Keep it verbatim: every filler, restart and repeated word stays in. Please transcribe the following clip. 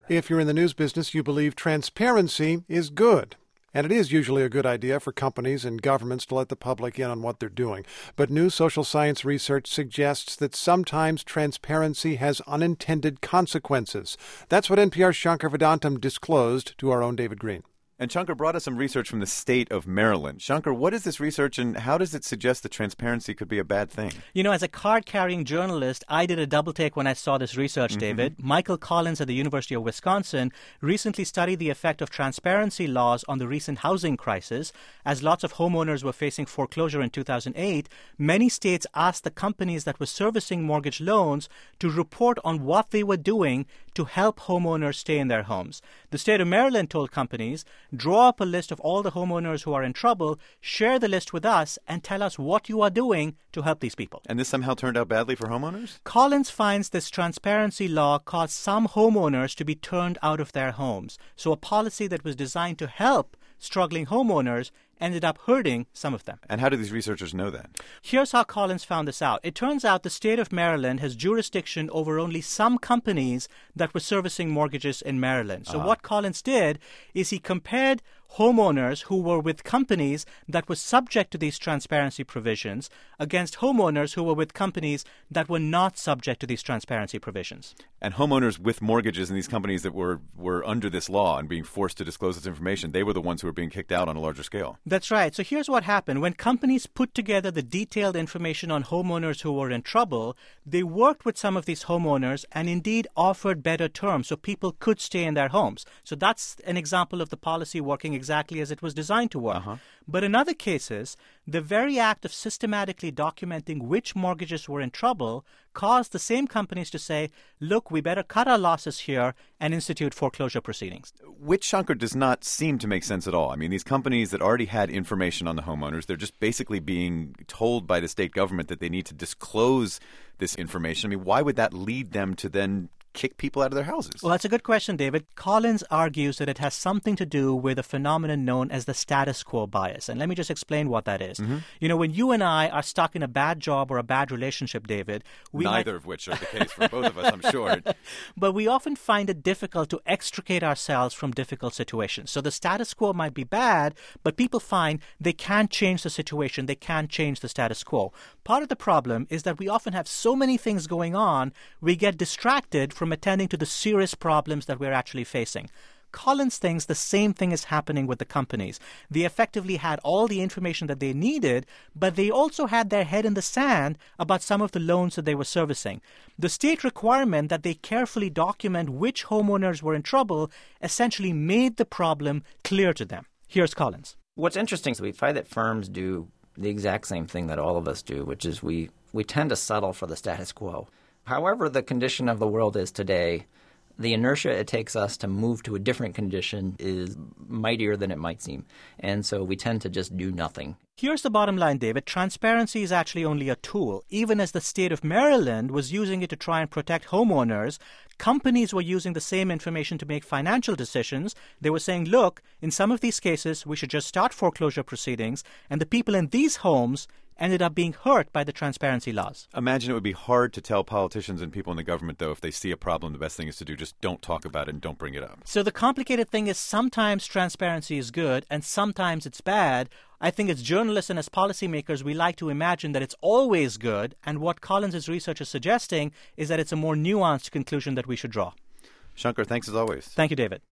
If you're in the news business, you believe transparency is good. And it is usually a good idea for companies and governments to let the public in on what they're doing. But new social science research suggests that sometimes transparency has unintended consequences. That's what N P R's Shankar Vedantam disclosed to our own David Green. And Shankar brought us some research from the state of Maryland. Shankar, what is this research and how does it suggest that transparency could be a bad thing? You know, as a card-carrying journalist, I did a double take when I saw this research, mm-hmm. David. Michael Collins at the University of Wisconsin recently studied the effect of transparency laws on the recent housing crisis. As lots of homeowners were facing foreclosure in two thousand eight, many states asked the companies that were servicing mortgage loans to report on what they were doing to help homeowners stay in their homes. The state of Maryland told companies, draw up a list of all the homeowners who are in trouble, share the list with us, and tell us what you are doing to help these people. And this somehow turned out badly for homeowners? Collins finds this transparency law caused some homeowners to be turned out of their homes. So a policy that was designed to help struggling homeowners ended up hurting some of them. And how do these researchers know that? Here's how Collins found this out. It turns out the state of Maryland has jurisdiction over only some companies that were servicing mortgages in Maryland. So uh-huh. what Collins did is he compared homeowners who were with companies that were subject to these transparency provisions against homeowners who were with companies that were not subject to these transparency provisions. And homeowners with mortgages in these companies that were, were under this law and being forced to disclose this information, they were the ones who were being kicked out on a larger scale. That's right. So here's what happened. When companies put together the detailed information on homeowners who were in trouble, they worked with some of these homeowners and indeed offered better terms so people could stay in their homes. So that's an example of the policy working exactly as it was designed to work. Uh-huh. But in other cases, the very act of systematically documenting which mortgages were in trouble caused the same companies to say, look, we better cut our losses here and institute foreclosure proceedings. Which, Shankar, does not seem to make sense at all. I mean, these companies that already had information on the homeowners, they're just basically being told by the state government that they need to disclose this information. I mean, why would that lead them to then kick people out of their houses? Well, that's a good question, David. Collins argues that it has something to do with a phenomenon known as the status quo bias. And let me just explain what that is. Mm-hmm. You know, when you and I are stuck in a bad job or a bad relationship, David, we Neither might... of which are the case for both of us, I'm sure. But we often find it difficult to extricate ourselves from difficult situations. So the status quo might be bad, but people find they can't change the situation. They can't change the status quo. Part of the problem is that we often have so many things going on, we get distracted from attending to the serious problems that we're actually facing. Collins thinks the same thing is happening with the companies. They effectively had all the information that they needed, but they also had their head in the sand about some of the loans that they were servicing. The state requirement that they carefully document which homeowners were in trouble essentially made the problem clear to them. Here's Collins. What's interesting is we find that firms do the exact same thing that all of us do, which is we, we tend to settle for the status quo. However the condition of the world is today, the inertia it takes us to move to a different condition is mightier than it might seem. And so we tend to just do nothing. Here's the bottom line, David. Transparency is actually only a tool. Even as the state of Maryland was using it to try and protect homeowners, companies were using the same information to make financial decisions. They were saying, look, in some of these cases, we should just start foreclosure proceedings, and the people in these homes ended up being hurt by the transparency laws. Imagine it would be hard to tell politicians and people in the government, though, if they see a problem, the best thing is to do just don't talk about it and don't bring it up. So the complicated thing is sometimes transparency is good and sometimes it's bad. I think as journalists and as policymakers, we like to imagine that it's always good. And what Collins' research is suggesting is that it's a more nuanced conclusion that we should draw. Shankar, thanks as always. Thank you, David.